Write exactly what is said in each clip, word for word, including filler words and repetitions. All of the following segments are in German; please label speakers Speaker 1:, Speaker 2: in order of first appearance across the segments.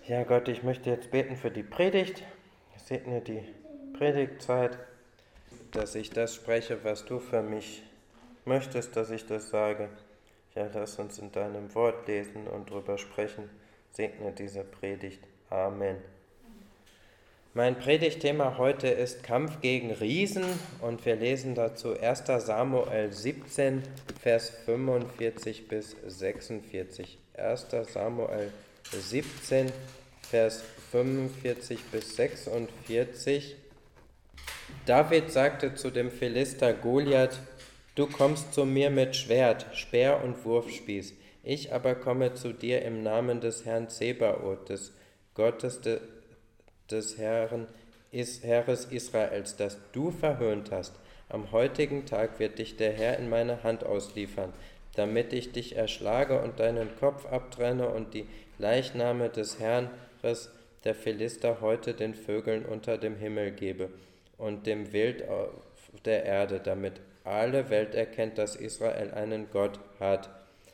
Speaker 1: Ja, Gott, ich möchte jetzt beten für die Predigt. Segne die Predigtzeit, dass ich das spreche, was du für mich möchtest, dass ich das sage. Ja, lass uns in deinem Wort lesen und drüber sprechen. Segne diese Predigt. Amen. Mein Predigtthema heute ist Kampf gegen Riesen und wir lesen dazu erster Samuel siebzehn, Vers fünfundvierzig bis sechsundvierzig. erster Samuel siebzehn, Vers fünfundvierzig bis sechsundvierzig. David sagte zu dem Philister Goliath: Du kommst zu mir mit Schwert, Speer und Wurfspieß, ich aber komme zu dir im Namen des Herrn Zebaoth, des Gottes de, des Herrn, is, Heeres Israels, das du verhöhnt hast. Am heutigen Tag wird dich der Herr in meine Hand ausliefern, damit ich dich erschlage und deinen Kopf abtrenne und die Leichname des Herrn der Philister heute den Vögeln unter dem Himmel gebe und dem Wild auf der Erde, damit alle Welt erkennt, dass Israel einen Gott hat.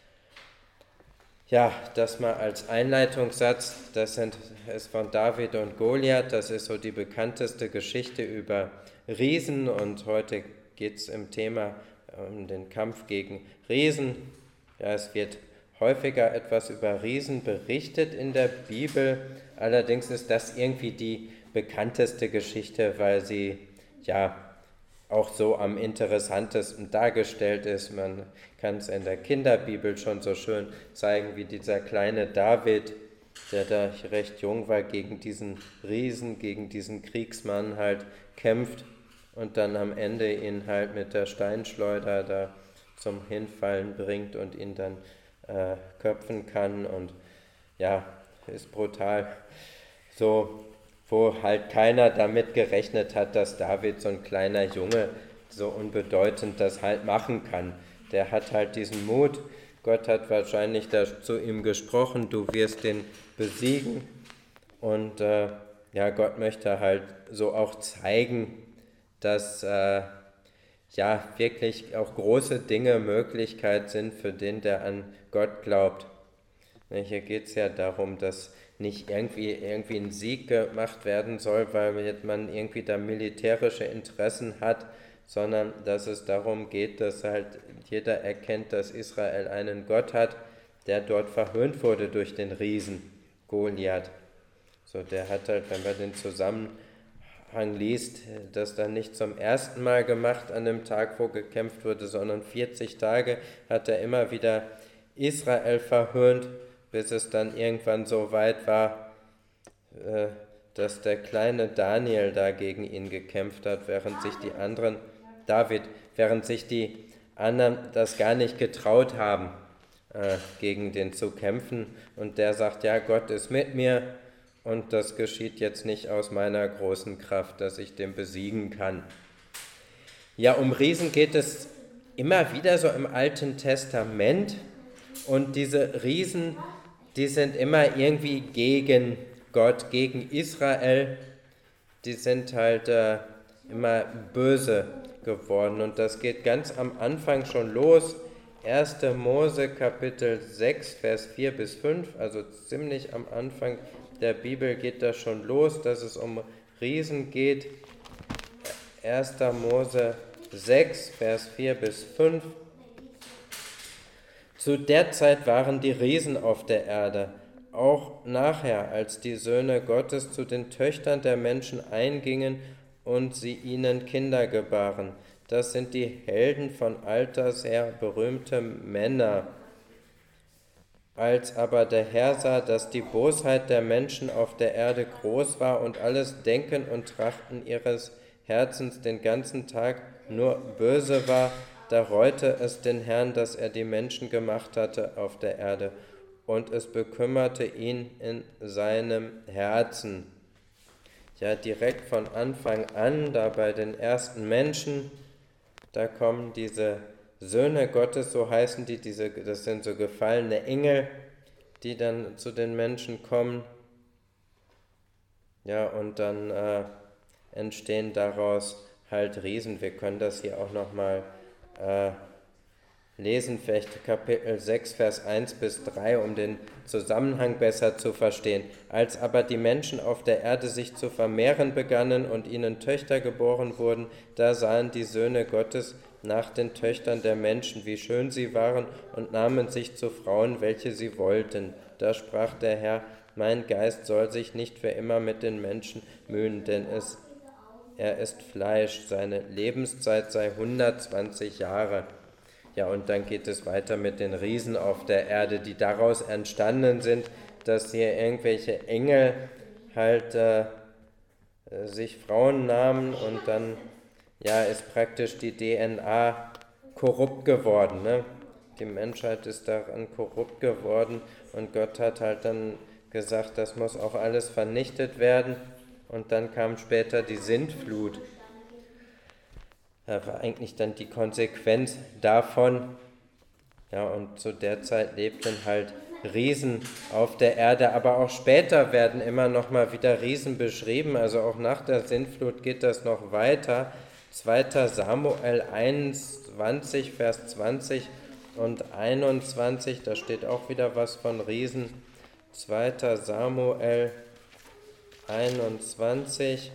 Speaker 1: Ja, das mal als Einleitungssatz, das sind, ist von David und Goliath, das ist so die bekannteste Geschichte über Riesen und heute geht es im Thema um den Kampf gegen Riesen. Ja, es wird häufiger etwas über Riesen berichtet in der Bibel, allerdings ist das irgendwie die bekannteste Geschichte, weil sie ja auch so am interessantesten dargestellt ist. Man kann es in der Kinderbibel schon so schön zeigen, wie dieser kleine David, der da recht jung war, gegen diesen Riesen, gegen diesen Kriegsmann halt kämpft und dann am Ende ihn halt mit der Steinschleuder da zum Hinfallen bringt und ihn dann äh, köpfen kann und ja, ist brutal. So, wo halt keiner damit gerechnet hat, dass David, so ein kleiner Junge, so unbedeutend das halt machen kann. Der hat halt diesen Mut. Gott hat wahrscheinlich da zu ihm gesprochen, du wirst den besiegen. Und äh, ja, Gott möchte halt so auch zeigen, dass äh, ja wirklich auch große Dinge Möglichkeit sind für den, der an Gott glaubt. Hier geht es ja darum, dass nicht irgendwie, irgendwie ein Sieg gemacht werden soll, weil man irgendwie da militärische Interessen hat, sondern dass es darum geht, dass halt jeder erkennt, dass Israel einen Gott hat, der dort verhöhnt wurde durch den Riesen Goliath. So, der hat halt, wenn man den Zusammenhang liest, das dann nicht zum ersten Mal gemacht an dem Tag, wo gekämpft wurde, sondern vierzig Tage hat er immer wieder Israel verhöhnt, bis es dann irgendwann so weit war, dass der kleine Daniel da gegen ihn gekämpft hat, während sich die anderen, David, während sich die anderen das gar nicht getraut haben, gegen den zu kämpfen. Und der sagt, ja, Gott ist mit mir und das geschieht jetzt nicht aus meiner großen Kraft, dass ich den besiegen kann. Ja, um Riesen geht es immer wieder so im Alten Testament und diese Riesen, die sind immer irgendwie gegen Gott, gegen Israel, die sind halt äh, immer böse geworden und das geht ganz am Anfang schon los. erster Mose Kapitel sechs, Vers vier bis fünf, also ziemlich am Anfang der Bibel geht das schon los, dass es um Riesen geht. erster Mose sechs, Vers vier bis fünf. Zu der Zeit waren die Riesen auf der Erde. Auch nachher, als die Söhne Gottes zu den Töchtern der Menschen eingingen und sie ihnen Kinder gebaren. Das sind die Helden von alters her, berühmte Männer. Als aber der Herr sah, dass die Bosheit der Menschen auf der Erde groß war und alles Denken und Trachten ihres Herzens den ganzen Tag nur böse war, da reute es den Herrn, dass er die Menschen gemacht hatte auf der Erde, und es bekümmerte ihn in seinem Herzen. Ja, direkt von Anfang an, da bei den ersten Menschen, da kommen diese Söhne Gottes, so heißen die, diese, das sind so gefallene Engel, die dann zu den Menschen kommen. Ja, und dann äh, entstehen daraus halt Riesen. Wir können das hier auch nochmal äh, lesen, vielleicht Kapitel sechs, Vers eins bis drei, um den Zusammenhang besser zu verstehen. Als aber die Menschen auf der Erde sich zu vermehren begannen und ihnen Töchter geboren wurden, da sahen die Söhne Gottes nach den Töchtern der Menschen, wie schön sie waren, und nahmen sich zu Frauen, welche sie wollten. Da sprach der Herr: Mein Geist soll sich nicht für immer mit den Menschen mühen, denn es, er ist Fleisch, seine Lebenszeit sei hundertzwanzig Jahre. Ja, und dann geht es weiter mit den Riesen auf der Erde, die daraus entstanden sind, dass hier irgendwelche Engel halt äh, sich Frauen nahmen und dann ja, ist praktisch die D N A korrupt geworden. Ne? Die Menschheit ist daran korrupt geworden und Gott hat halt dann gesagt, das muss auch alles vernichtet werden. Und dann kam später die Sintflut. Das war eigentlich dann die Konsequenz davon. Ja, und zu der Zeit lebten halt Riesen auf der Erde, aber auch später werden immer noch mal wieder Riesen beschrieben. Also auch nach der Sintflut geht das noch weiter. zweiter Samuel einundzwanzig, Vers zwanzig und einundzwanzig, da steht auch wieder was von Riesen. zweiter Samuel einundzwanzig,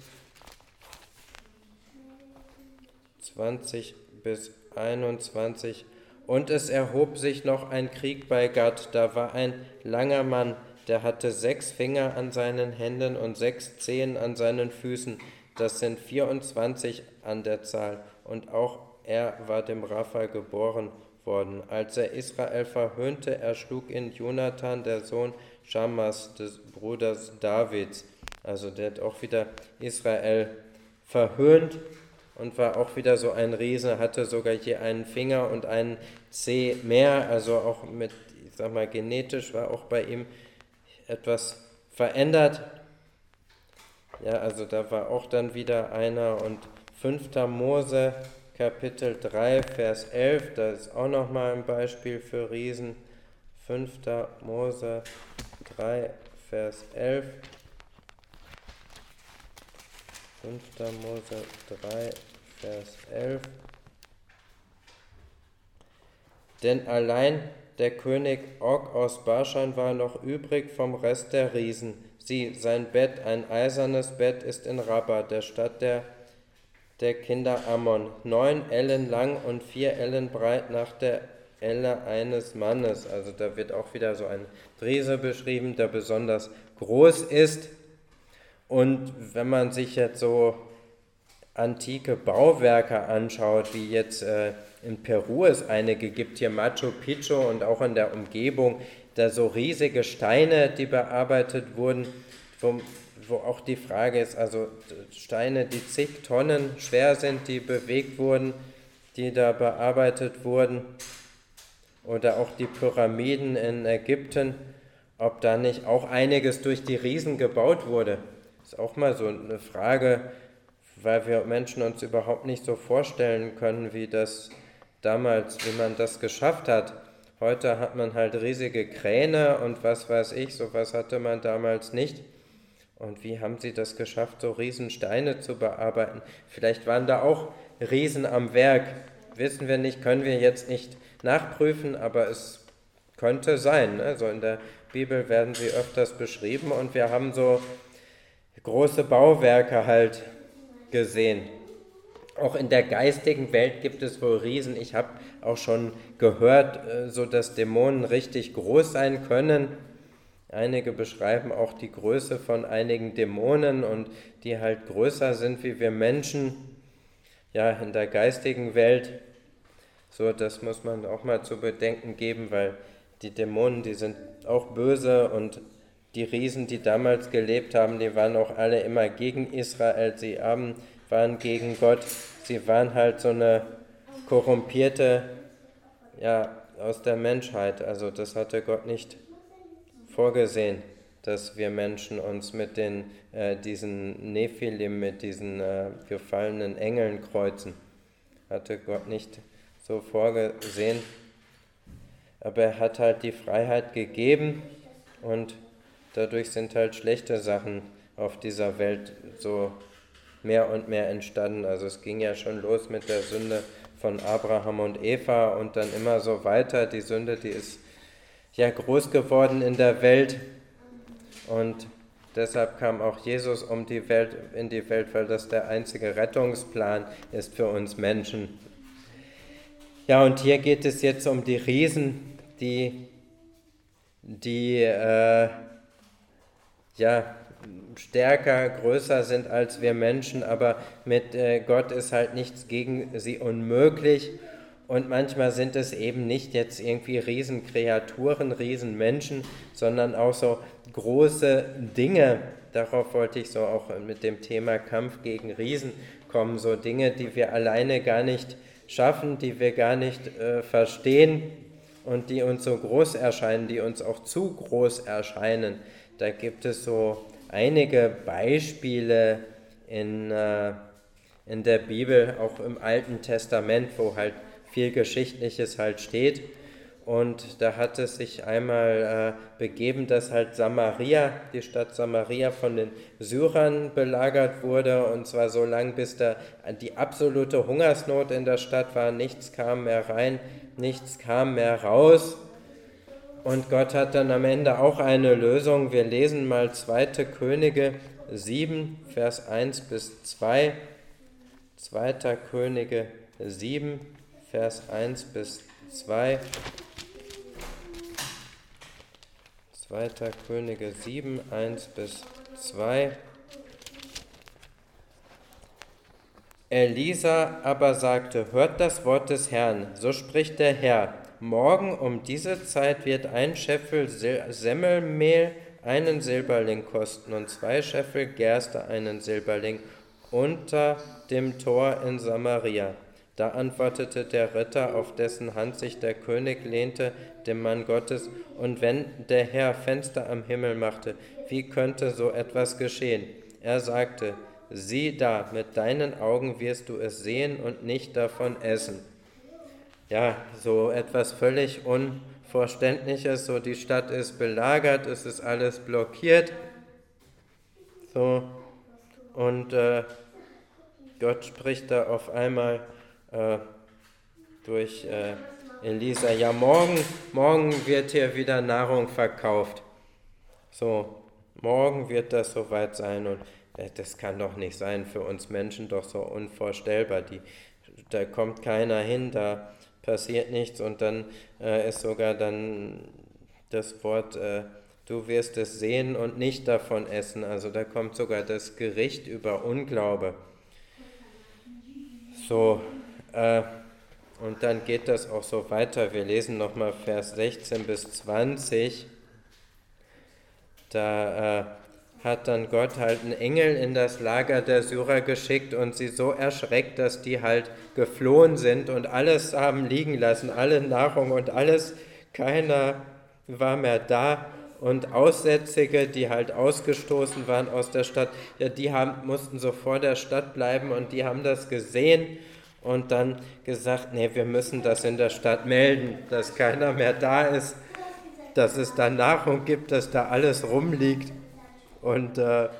Speaker 1: zwanzig bis einundzwanzig. Und es erhob sich noch ein Krieg bei Gad, da war ein langer Mann, der hatte sechs Finger an seinen Händen und sechs Zehen an seinen Füßen, das sind vierundzwanzig an der Zahl, und auch er war dem Rapha geboren worden. Als er Israel verhöhnte, erschlug ihn Jonathan, der Sohn Schammas, des Bruders Davids. Also der hat auch wieder Israel verhöhnt und war auch wieder so ein Riese, hatte sogar je einen Finger und einen Zeh mehr, also auch mit, ich sag mal, genetisch war auch bei ihm etwas verändert. Ja, also da war auch dann wieder einer. Und fünfter Mose, Kapitel drei, Vers elf, da ist auch nochmal ein Beispiel für Riesen. fünfter Mose drei, Vers elf. fünfter Mose drei, Vers elf. Denn allein der König Og aus Baschan war noch übrig vom Rest der Riesen. Sieh, sein Bett, ein eisernes Bett, ist in Rabba, der Stadt der, der Kinder Ammon, neun Ellen lang und vier Ellen breit nach der Elle eines Mannes. Also da wird auch wieder so ein Riese beschrieben, der besonders groß ist. Und wenn man sich jetzt so antike Bauwerke anschaut, wie jetzt äh, in Peru es einige gibt, hier Machu Picchu und auch in der Umgebung, da so riesige Steine, die bearbeitet wurden, wo, wo auch die Frage ist, also Steine, die zig Tonnen schwer sind, die bewegt wurden, die da bearbeitet wurden, oder auch die Pyramiden in Ägypten, ob da nicht auch einiges durch die Riesen gebaut wurde. Das ist auch mal so eine Frage, weil wir Menschen uns überhaupt nicht so vorstellen können, wie das damals, wie man das geschafft hat. Heute hat man halt riesige Kräne und was weiß ich, sowas hatte man damals nicht. Und wie haben sie das geschafft, so Riesensteine zu bearbeiten? Vielleicht waren da auch Riesen am Werk, wissen wir nicht, können wir jetzt nicht nachprüfen, aber es könnte sein. Also in der Bibel werden sie öfters beschrieben und wir haben so große Bauwerke halt gesehen. Auch in der geistigen Welt gibt es wohl Riesen. Ich habe auch schon gehört, so dass Dämonen richtig groß sein können. Einige beschreiben auch die Größe von einigen Dämonen und die halt größer sind wie wir Menschen. Ja, in der geistigen Welt. So, das muss man auch mal zu bedenken geben, weil die Dämonen, die sind auch böse und die Riesen, die damals gelebt haben, die waren auch alle immer gegen Israel. Sie haben, waren gegen Gott. Sie waren halt so eine korrumpierte, ja, aus der Menschheit. Also das hatte Gott nicht vorgesehen, dass wir Menschen uns mit den, äh, diesen Nephilim, mit diesen äh, gefallenen Engeln kreuzen. Hatte Gott nicht so vorgesehen. Aber er hat halt die Freiheit gegeben und dadurch sind halt schlechte Sachen auf dieser Welt so mehr und mehr entstanden. Also es ging ja schon los mit der Sünde von Abraham und Eva und dann immer so weiter. Die Sünde, die ist ja groß geworden in der Welt und deshalb kam auch Jesus um die Welt, in die Welt, weil das der einzige Rettungsplan ist für uns Menschen. Ja, und hier geht es jetzt um die Riesen, die, die äh, ja, stärker, größer sind als wir Menschen, aber mit äh, Gott ist halt nichts gegen sie unmöglich. Und manchmal sind es eben nicht jetzt irgendwie Riesenkreaturen, Riesenmenschen, sondern auch so große Dinge. Darauf wollte ich so auch mit dem Thema Kampf gegen Riesen kommen, so Dinge, die wir alleine gar nicht schaffen, die wir gar nicht äh, verstehen und die uns so groß erscheinen, die uns auch zu groß erscheinen. Da gibt es so einige Beispiele in, äh, in der Bibel, auch im Alten Testament, wo halt viel Geschichtliches halt steht. Und da hat es sich einmal äh, begeben, dass halt Samaria, die Stadt Samaria von den Syrern belagert wurde, und zwar so lange, bis da die absolute Hungersnot in der Stadt war. Nichts kam mehr rein, nichts kam mehr raus. Und Gott hat dann am Ende auch eine Lösung. Wir lesen mal zweite Könige sieben, Vers eins bis zwei. zweite Könige sieben, Vers eins bis zwei. zweite Könige sieben, eins bis zwei. Elisa aber sagte: Hört das Wort des Herrn, so spricht der Herr. Morgen um diese Zeit wird ein Scheffel Semmelmehl einen Silberling kosten und zwei Scheffel Gerste einen Silberling unter dem Tor in Samaria. Da antwortete der Ritter, auf dessen Hand sich der König lehnte, dem Mann Gottes: Und wenn der Herr Fenster am Himmel machte, wie könnte so etwas geschehen? Er sagte: Sieh da, mit deinen Augen wirst du es sehen und nicht davon essen. Ja, so etwas völlig Unverständliches, so die Stadt ist belagert, es ist alles blockiert. So, und äh, Gott spricht da auf einmal äh, durch äh, Elisa: Ja, morgen, morgen wird hier wieder Nahrung verkauft. So, morgen wird das soweit sein und äh, das kann doch nicht sein, für uns Menschen doch so unvorstellbar. Die, da kommt keiner hin, da passiert nichts und dann äh, ist sogar dann das Wort, äh, du wirst es sehen und nicht davon essen. Also da kommt sogar das Gericht über Unglaube. So, äh, und dann geht das auch so weiter. Wir lesen nochmal Vers sechzehn bis zwanzig. Da äh, hat dann Gott halt einen Engel in das Lager der Syrer geschickt und sie so erschreckt, dass die halt geflohen sind und alles haben liegen lassen, alle Nahrung und alles, keiner war mehr da. Und Aussätzige, die halt ausgestoßen waren aus der Stadt, ja, die haben, mussten so vor der Stadt bleiben und die haben das gesehen und dann gesagt: Nee, wir müssen das in der Stadt melden, dass keiner mehr da ist, dass es da Nahrung gibt, dass da alles rumliegt. Und äh,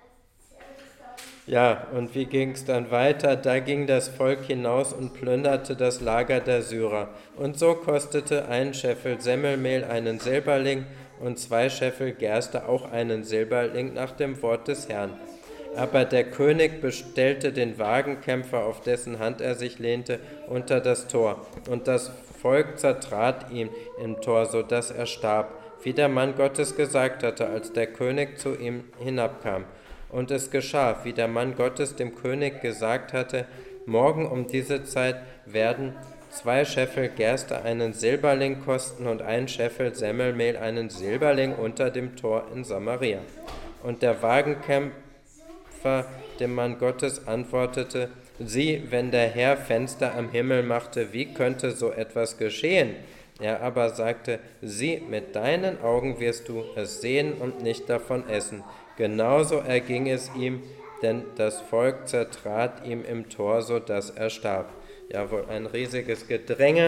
Speaker 1: ja, und wie ging es dann weiter? Da ging das Volk hinaus und plünderte das Lager der Syrer. Und so kostete ein Scheffel Semmelmehl einen Silberling und zwei Scheffel Gerste auch einen Silberling nach dem Wort des Herrn. Aber der König bestellte den Wagenkämpfer, auf dessen Hand er sich lehnte, unter das Tor. Und das Volk zertrat ihm im Tor, so dass er starb, wie der Mann Gottes gesagt hatte, als der König zu ihm hinabkam. Und es geschah, wie der Mann Gottes dem König gesagt hatte: Morgen um diese Zeit werden zwei Scheffel Gerste einen Silberling kosten und ein Scheffel Semmelmehl einen Silberling unter dem Tor in Samaria. Und der Wagenkämpfer dem Mann Gottes antwortete: Sieh, wenn der Herr Fenster am Himmel machte, wie könnte so etwas geschehen? Er aber sagte: Sieh, mit deinen Augen wirst du es sehen und nicht davon essen. Genauso erging es ihm, denn das Volk zertrat ihm im Tor, so dass er starb. Ja, wohl ein riesiges Gedränge.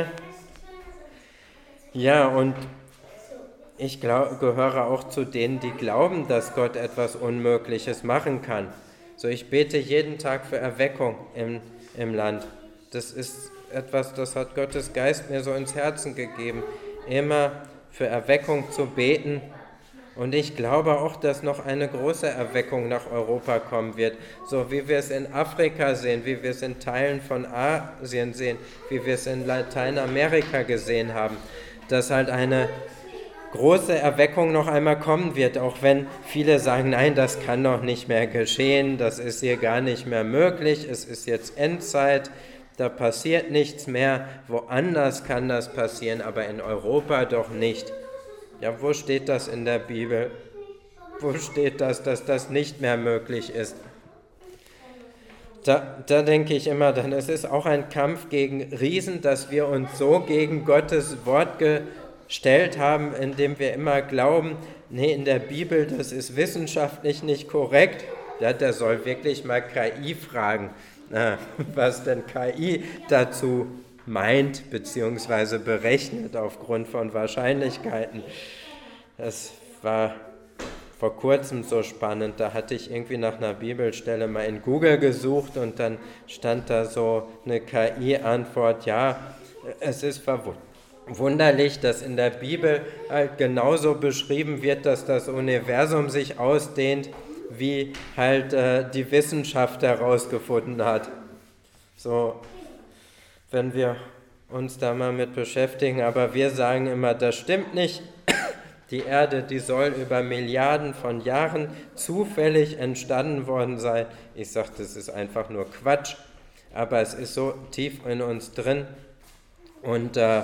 Speaker 1: Ja, und ich glaub, gehöre auch zu denen, die glauben, dass Gott etwas Unmögliches machen kann. So, ich bete jeden Tag für Erweckung im, im Land. Das ist etwas, das hat Gottes Geist mir so ins Herzen gegeben, immer für Erweckung zu beten. Und ich glaube auch, dass noch eine große Erweckung nach Europa kommen wird, so wie wir es in Afrika sehen, wie wir es in Teilen von Asien sehen, wie wir es in Lateinamerika gesehen haben, dass halt eine große Erweckung noch einmal kommen wird, auch wenn viele sagen, nein, das kann doch nicht mehr geschehen, das ist hier gar nicht mehr möglich, es ist jetzt Endzeit, da passiert nichts mehr, woanders kann das passieren, aber in Europa doch nicht. Ja, wo steht das in der Bibel? Wo steht das, dass das nicht mehr möglich ist? Da, da denke ich immer, dann es ist auch ein Kampf gegen Riesen, dass wir uns so gegen Gottes Wort gestellt haben, indem wir immer glauben, nee, in der Bibel, das ist wissenschaftlich nicht korrekt. Ja, der soll wirklich mal K I fragen, na, was denn K I dazu meint bzw. berechnet aufgrund von Wahrscheinlichkeiten. Das war vor kurzem so spannend, da hatte ich irgendwie nach einer Bibelstelle mal in Google gesucht und dann stand da so eine K I-Antwort, ja, es ist verwunderlich, dass in der Bibel halt genauso beschrieben wird, dass das Universum sich ausdehnt, wie halt äh, die Wissenschaft herausgefunden hat. So, wenn wir uns da mal mit beschäftigen, aber wir sagen immer, das stimmt nicht. Die Erde, die soll über Milliarden von Jahren zufällig entstanden worden sein. Ich sage, das ist einfach nur Quatsch, aber es ist so tief in uns drin. Und äh,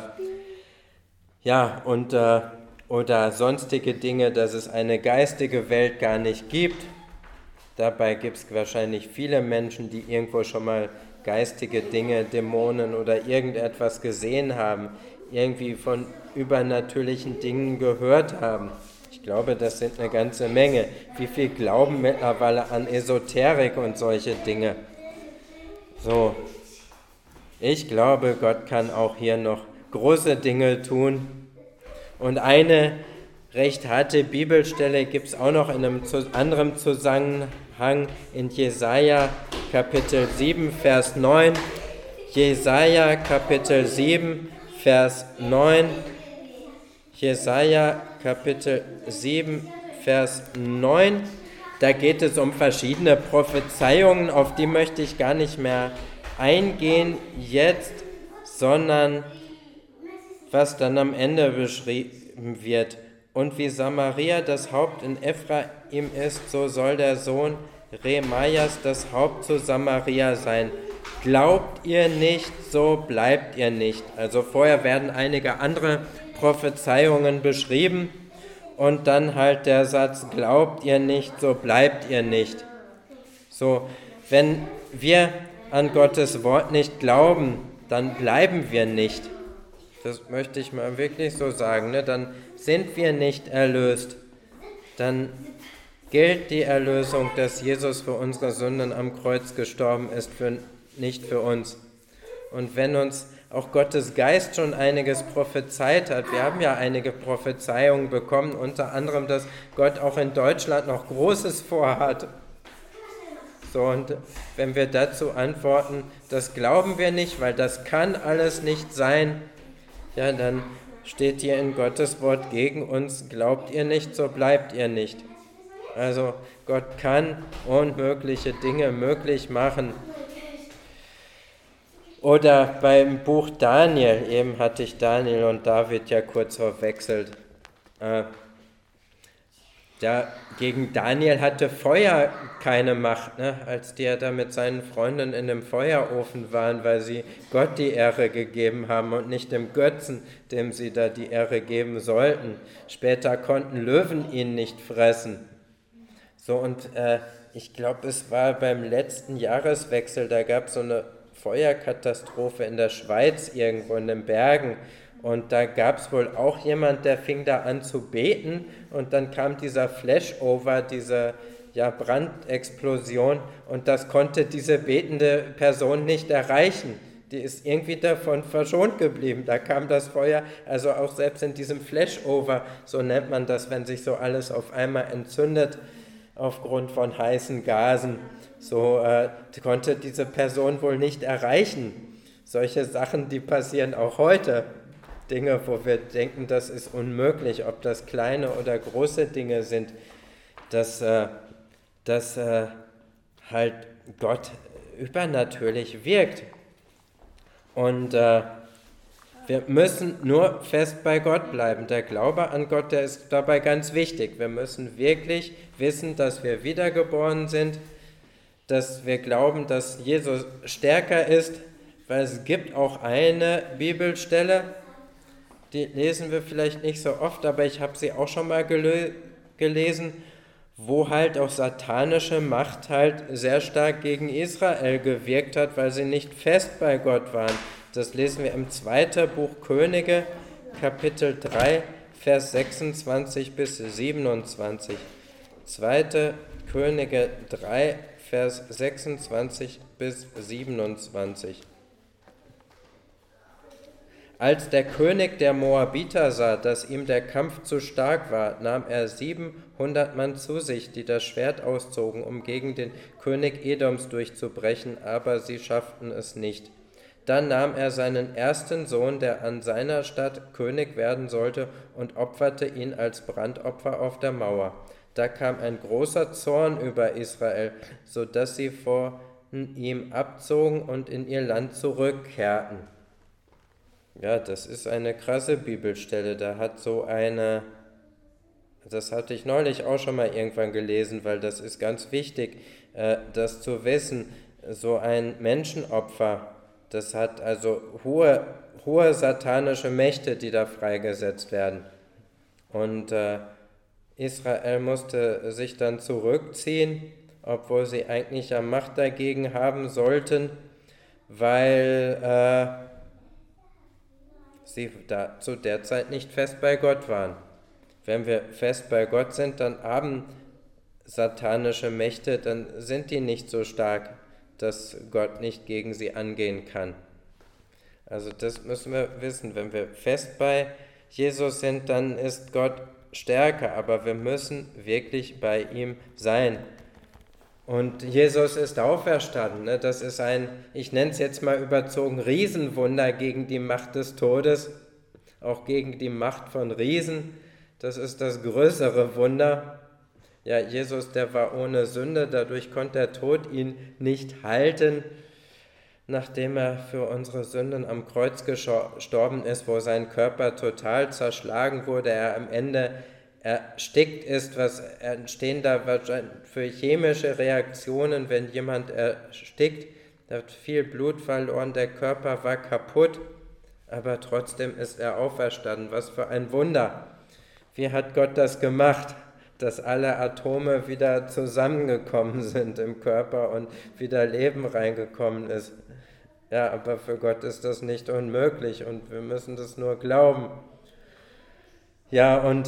Speaker 1: ja, und äh, oder sonstige Dinge, dass es eine geistige Welt gar nicht gibt. Dabei gibt es wahrscheinlich viele Menschen, die irgendwo schon mal geistige Dinge, Dämonen oder irgendetwas gesehen haben, irgendwie von übernatürlichen Dingen gehört haben. Ich glaube, das sind eine ganze Menge. Wie viel glauben mittlerweile an Esoterik und solche Dinge? So, ich glaube, Gott kann auch hier noch große Dinge tun. Und eine recht harte Bibelstelle gibt es auch noch in einem anderen Zusammenhang in Jesaja Kapitel sieben, Vers neun. Jesaja Kapitel sieben, Vers neun. Jesaja Kapitel sieben, Vers neun. Da geht es um verschiedene Prophezeiungen, auf die möchte ich gar nicht mehr eingehen jetzt, sondern was dann am Ende beschrieben wird. Und wie Samaria das Haupt in Ephraim ist, so soll der Sohn Remajas das Haupt zu Samaria sein. Glaubt ihr nicht, so bleibt ihr nicht. Also vorher werden einige andere Prophezeiungen beschrieben und dann halt der Satz, glaubt ihr nicht, so bleibt ihr nicht. So, wenn wir an Gottes Wort nicht glauben, dann bleiben wir nicht. Das möchte ich mal wirklich so sagen, ne? Dann sind wir nicht erlöst. Dann gilt die Erlösung, dass Jesus für unsere Sünden am Kreuz gestorben ist, für, nicht für uns. Und wenn uns auch Gottes Geist schon einiges prophezeit hat, wir haben ja einige Prophezeiungen bekommen, unter anderem, dass Gott auch in Deutschland noch Großes vorhat. So, und wenn wir dazu antworten, das glauben wir nicht, weil das kann alles nicht sein, ja, dann steht hier in Gottes Wort gegen uns, glaubt ihr nicht, so bleibt ihr nicht. Also Gott kann unmögliche Dinge möglich machen. Oder beim Buch Daniel, eben hatte ich Daniel und David ja kurz verwechselt. Äh, ja, gegen Daniel hatte Feuer keine Macht, ne? Als die ja da mit seinen Freunden in dem Feuerofen waren, weil sie Gott die Ehre gegeben haben und nicht dem Götzen, dem sie da die Ehre geben sollten. Später konnten Löwen ihn nicht fressen. So, und äh, ich glaube, es war beim letzten Jahreswechsel, da gab es so eine Feuerkatastrophe in der Schweiz irgendwo in den Bergen. Und da gab es wohl auch jemand, der fing da an zu beten und dann kam dieser Flashover, diese ja, Brandexplosion und das konnte diese betende Person nicht erreichen. Die ist irgendwie davon verschont geblieben. Da kam das Feuer, also auch selbst in diesem Flashover, so nennt man das, wenn sich so alles auf einmal entzündet aufgrund von heißen Gasen, so äh, konnte diese Person wohl nicht erreichen. solche Sachen, die passieren auch heute. Dinge, wo wir denken, das ist unmöglich, ob das kleine oder große Dinge sind, dass, äh, dass äh, halt Gott übernatürlich wirkt. Und äh, wir müssen nur fest bei Gott bleiben. Der Glaube an Gott, der ist dabei ganz wichtig. Wir müssen wirklich wissen, dass wir wiedergeboren sind, dass wir glauben, dass Jesus stärker ist, weil es gibt auch eine Bibelstelle, die lesen wir vielleicht nicht so oft, aber ich habe sie auch schon mal gele- gelesen, wo halt auch satanische Macht halt sehr stark gegen Israel gewirkt hat, weil sie nicht fest bei Gott waren. Das lesen wir im zweiten Buch Könige, Kapitel drei, Vers sechsundzwanzig bis siebenundzwanzig. zweite Könige drei, Vers sechsundzwanzig bis siebenundzwanzig. Als der König der Moabiter sah, dass ihm der Kampf zu stark war, nahm er siebenhundert Mann zu sich, die das Schwert auszogen, um gegen den König Edoms durchzubrechen, aber sie schafften es nicht. Dann nahm er seinen ersten Sohn, der an seiner Stadt König werden sollte, und opferte ihn als Brandopfer auf der Mauer. Da kam ein großer Zorn über Israel, so dass sie vor ihm abzogen und in ihr Land zurückkehrten. Ja, das ist eine krasse Bibelstelle. Da hat so eine, das hatte ich neulich auch schon mal irgendwann gelesen, weil das ist ganz wichtig, äh, das zu wissen. So ein Menschenopfer, das hat also hohe, hohe satanische Mächte, die da freigesetzt werden. Und äh, Israel musste sich dann zurückziehen, obwohl sie eigentlich ja Macht dagegen haben sollten, weil äh, sie da zu der Zeit nicht fest bei Gott waren. Wenn wir fest bei Gott sind, dann haben satanische Mächte, dann sind die nicht so stark, dass Gott nicht gegen sie angehen kann. Also das müssen wir wissen. Wenn wir fest bei Jesus sind, dann ist Gott stärker, aber wir müssen wirklich bei ihm sein. Und Jesus ist auferstanden. Ne? Das ist ein, ich nenne es jetzt mal überzogen, Riesenwunder gegen die Macht des Todes, auch gegen die Macht von Riesen. Das ist das größere Wunder. Ja, Jesus, der war ohne Sünde, dadurch konnte der Tod ihn nicht halten, nachdem er für unsere Sünden am Kreuz gestorben ist, wo sein Körper total zerschlagen wurde, er am Ende erstickt ist, was entstehen da wahrscheinlich für chemische Reaktionen, wenn jemand erstickt, da hat viel Blut verloren, der Körper war kaputt, aber trotzdem ist er auferstanden. Was für ein Wunder! Wie hat Gott das gemacht, dass alle Atome wieder zusammengekommen sind im Körper und wieder Leben reingekommen ist? Ja, aber für Gott ist das nicht unmöglich und wir müssen das nur glauben. Ja, und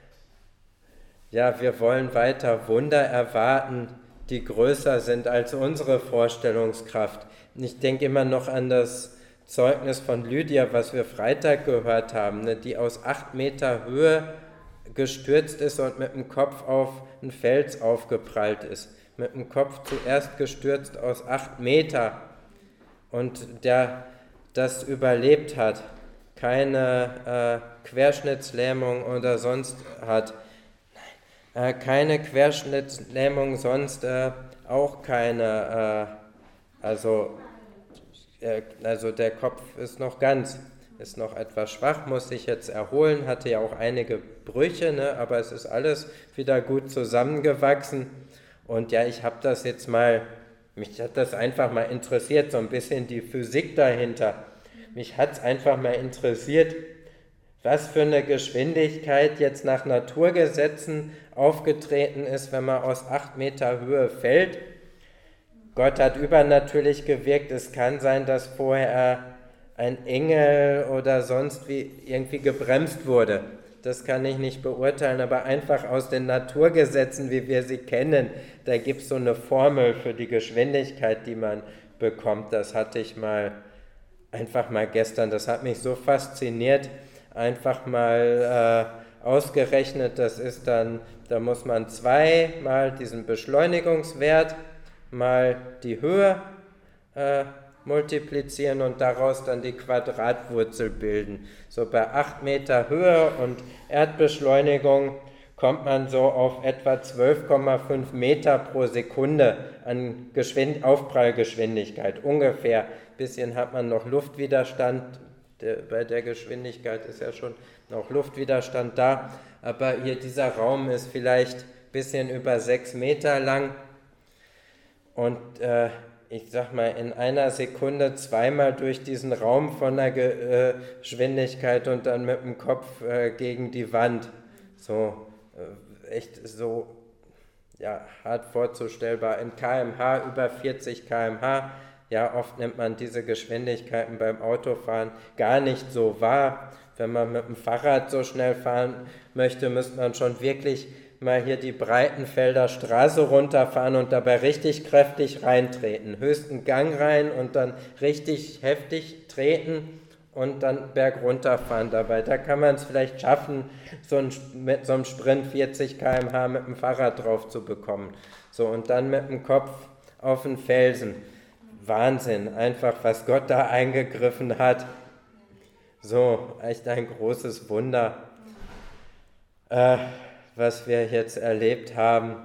Speaker 1: ja, wir wollen weiter Wunder erwarten, die größer sind als unsere Vorstellungskraft. Ich denke immer noch an das Zeugnis von Lydia, was wir Freitag gehört haben, ne, die aus acht Meter Höhe gestürzt ist und mit dem Kopf auf einen Fels aufgeprallt ist. Mit dem Kopf zuerst gestürzt aus acht Meter und der das überlebt hat, keine äh, Querschnittslähmung oder sonst hat. Äh, keine Querschnittslähmung, sonst äh, auch keine, äh, also, äh, also der Kopf ist noch ganz, ist noch etwas schwach, muss sich jetzt erholen, hatte ja auch einige Brüche, ne, aber es ist alles wieder gut zusammengewachsen und ja, ich habe das jetzt mal, mich hat das einfach mal interessiert, so ein bisschen die Physik dahinter, mich hat es einfach mal interessiert, was für eine Geschwindigkeit jetzt nach Naturgesetzen aufgetreten ist, wenn man aus acht Meter Höhe fällt. Gott hat übernatürlich gewirkt. Es kann sein, dass vorher ein Engel oder sonst wie irgendwie gebremst wurde. Das kann ich nicht beurteilen, aber einfach aus den Naturgesetzen, wie wir sie kennen, da gibt es so eine Formel für die Geschwindigkeit, die man bekommt. Das hatte ich mal einfach mal gestern, das hat mich so fasziniert, einfach mal äh, ausgerechnet, das ist dann, da muss man zweimal diesen Beschleunigungswert mal die Höhe äh, multiplizieren und daraus dann die Quadratwurzel bilden. So bei acht Meter Höhe und Erdbeschleunigung kommt man so auf etwa zwölf Komma fünf Meter pro Sekunde an Geschwind- Aufprallgeschwindigkeit, ungefähr. Ein bisschen hat man noch Luftwiderstand, der, bei der Geschwindigkeit ist ja schon noch Luftwiderstand da, aber hier dieser Raum ist vielleicht ein bisschen über sechs Meter lang und äh, ich sag mal, in einer Sekunde zweimal durch diesen Raum von der Ge- äh, Geschwindigkeit und dann mit dem Kopf äh, gegen die Wand. So äh, echt so ja, hart vorzustellbar. In Kilometer pro Stunde über vierzig Kilometer pro Stunde. Ja, oft nimmt man diese Geschwindigkeiten beim Autofahren gar nicht so wahr. Wenn man mit dem Fahrrad so schnell fahren möchte, müsste man schon wirklich mal hier die Breitenfelder Straße runterfahren und dabei richtig kräftig reintreten. Höchsten Gang rein und dann richtig heftig treten und dann bergunter fahren dabei. Da kann man es vielleicht schaffen, so ein, mit so einem Sprint vierzig Kilometer pro Stunde mit dem Fahrrad drauf zu bekommen. So, und dann mit dem Kopf auf den Felsen. Wahnsinn, einfach was Gott da eingegriffen hat. So, echt ein großes Wunder, äh, was wir jetzt erlebt haben.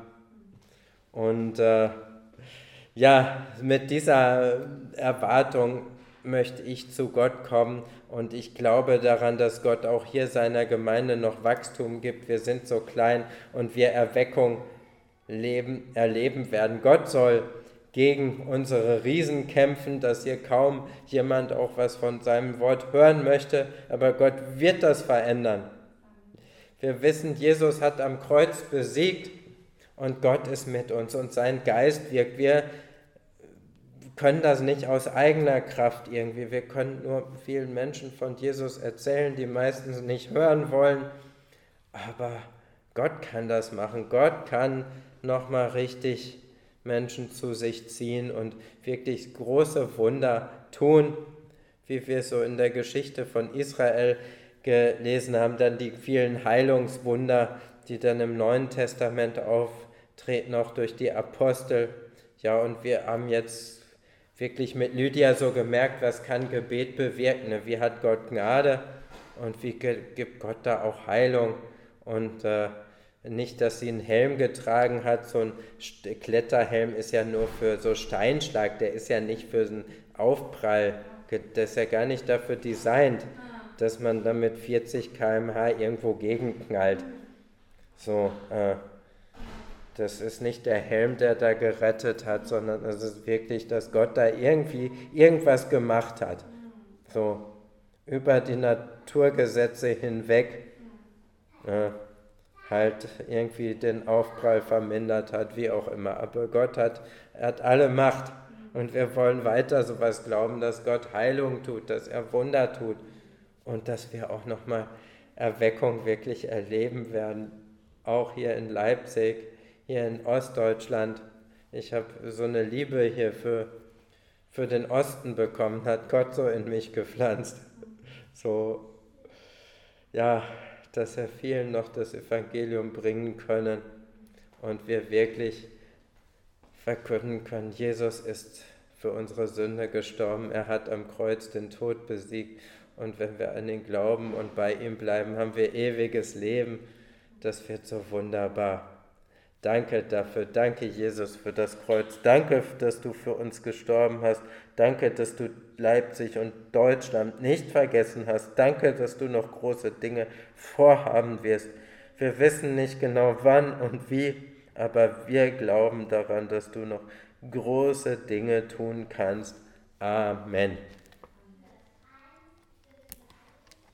Speaker 1: Und äh, ja, mit dieser Erwartung möchte ich zu Gott kommen und ich glaube daran, dass Gott auch hier seiner Gemeinde noch Wachstum gibt. Wir sind so klein und wir Erweckung leben, erleben werden. Gott soll gegen unsere Riesen kämpfen, dass hier kaum jemand auch was von seinem Wort hören möchte, aber Gott wird das verändern. Wir wissen, Jesus hat am Kreuz besiegt und Gott ist mit uns und sein Geist wirkt. Wir können das nicht aus eigener Kraft irgendwie. Wir können nur vielen Menschen von Jesus erzählen, die meistens nicht hören wollen, aber Gott kann das machen. Gott kann nochmal richtig Menschen zu sich ziehen und wirklich große Wunder tun, wie wir so in der Geschichte von Israel gelesen haben, dann die vielen Heilungswunder, die dann im Neuen Testament auftreten, auch durch die Apostel. Ja, und wir haben jetzt wirklich mit Lydia so gemerkt, was kann Gebet bewirken, ne? Wie hat Gott Gnade und wie gibt Gott da auch Heilung und äh, nicht, dass sie einen Helm getragen hat, so ein Kletterhelm ist ja nur für so Steinschlag, der ist ja nicht für einen Aufprall, der ist ja gar nicht dafür designt, dass man damit vierzig Kilometer pro Stunde irgendwo gegenknallt. So, äh, das ist nicht der Helm, der da gerettet hat, sondern es ist wirklich, dass Gott da irgendwie irgendwas gemacht hat. So, über die Naturgesetze hinweg. Äh, halt irgendwie den Aufprall vermindert hat, wie auch immer. Aber Gott hat, hat alle Macht und wir wollen weiter sowas glauben, dass Gott Heilung tut, dass er Wunder tut und dass wir auch nochmal Erweckung wirklich erleben werden, auch hier in Leipzig, hier in Ostdeutschland. Ich habe so eine Liebe hier für, für den Osten bekommen, hat Gott so in mich gepflanzt. So, ja, dass er vielen noch das Evangelium bringen können und wir wirklich verkünden können, Jesus ist für unsere Sünde gestorben, er hat am Kreuz den Tod besiegt und wenn wir an ihn glauben und bei ihm bleiben, haben wir ewiges Leben. Das wird so wunderbar. Danke dafür, danke Jesus für das Kreuz, danke, dass du für uns gestorben hast, danke, dass du Leipzig und Deutschland nicht vergessen hast, danke, dass du noch große Dinge vorhaben wirst. Wir wissen nicht genau wann und wie, aber wir glauben daran, dass du noch große Dinge tun kannst. Amen.